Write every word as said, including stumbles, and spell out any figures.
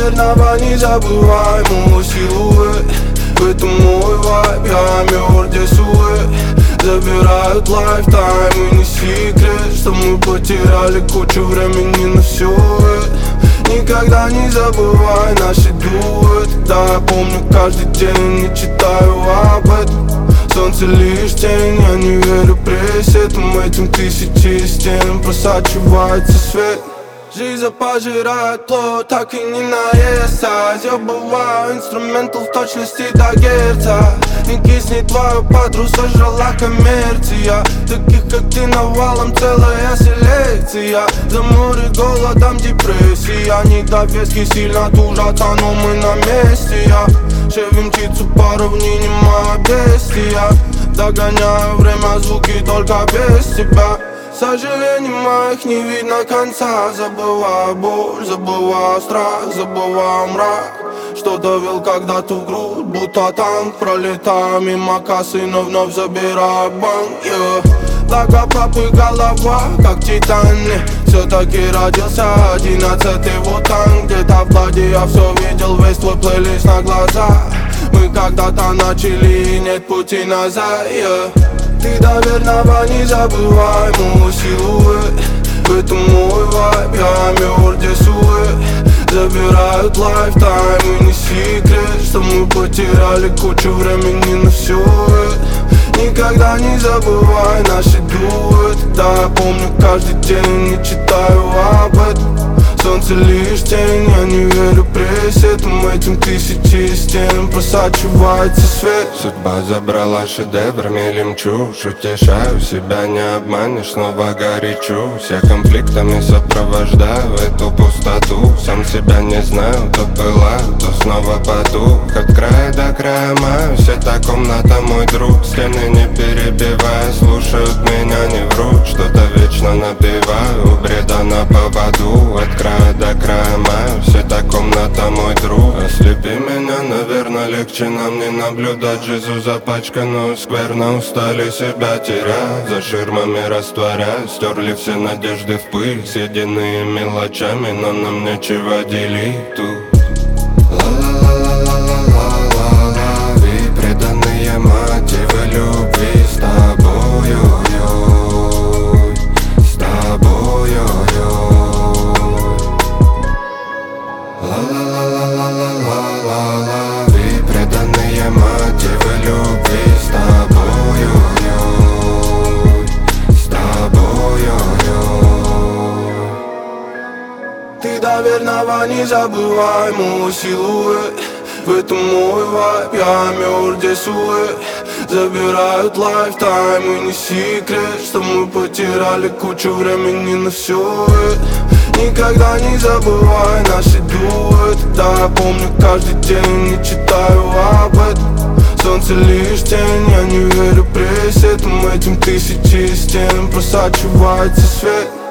верного незабываемого силуэт. В этом мой вайб, я мертв, здесь увы. Забирают лайфтайм, и не секрет, что мы потеряли кучу времени на все это. Никогда не забывай наши дуэты. Да, я помню каждый день, не читаю об этом. Солнце лишь тень, я не верю пресетам. Этим тысячи стен просачивается свет. Жизнь пожирает плоть, так и не наесться. Я бываю инструментал в точности до герца. Не кисни, твою подругу сожрала коммерция. Таких как ты навалом целая селекция. За море голодом депрессия. Недовески сильно тужатся, но мы на месте. Я шевим птицу по равнине, моя бестия. Догоняю время, звуки только без тебя. Сожалений моих не видно конца. Забываю боль, забываю страх, забываю мрак, что довел когда-то в грудь, будто танк. Пролетаю мимо кассы, но вновь забираю банк, yeah. Благо папы голова, как Титаник. Все-таки родился одиннадцатый вутанг. Где-то в ладе я все видел, весь твой плейлист на глаза. Мы когда-то начали и нет пути назад, yeah. Ты до верного незабываемого силуэт. В этом мой вайб, я мертв, здесь увы. Забирают лайфтайм, и не секрет, что мы потеряли кучу времени на все это. Никогда не забывай наши дуэты. Да, я помню каждый день, не читаю об этом. Солнце лишь тень, я не верю пресетам. Этим тысячи стен просачивается свет. Судьба забрала шедевр, мелем чушь. Утешаю себя, не обманешь, снова горячусь. Я конфликтами сопровождаю эту пустоту. Сам себя не знаю, то пылаю, то снова паду. От края до края маюсь, эта комната мой друг. Стены не перебивая, слушают меня, не врут. Что-то вечно напеваю, бреда на поводу. От края до края маюсь, эта комната мой друг. Ослепи меня, наверное, легче нам не наблюдать. Жизнь запачканную скверно, устали себя терять. За ширмами растворясь, стерли все надежды в пыль. Съеденные мелочами, но нам нечего делить тут. Преданные мотивы любви с тобою, с тобою. Ла-ла-ла-ла-ла-ла-ла-ла-ла-ла-ла. Преданные мотивы любви с тобою, с тобою. Ты до верного незабываемого силуэт. В этом мой вайб, я мертв, здесь увы. Забирают лайфтайм, и не секрет, что мы потеряли кучу времени на все это. Никогда не забывай наши дуэты. Да, я помню каждый день, не читаю об этом. Солнце лишь тень, я не верю пресетам. Этим тысячи стен просачивается свет.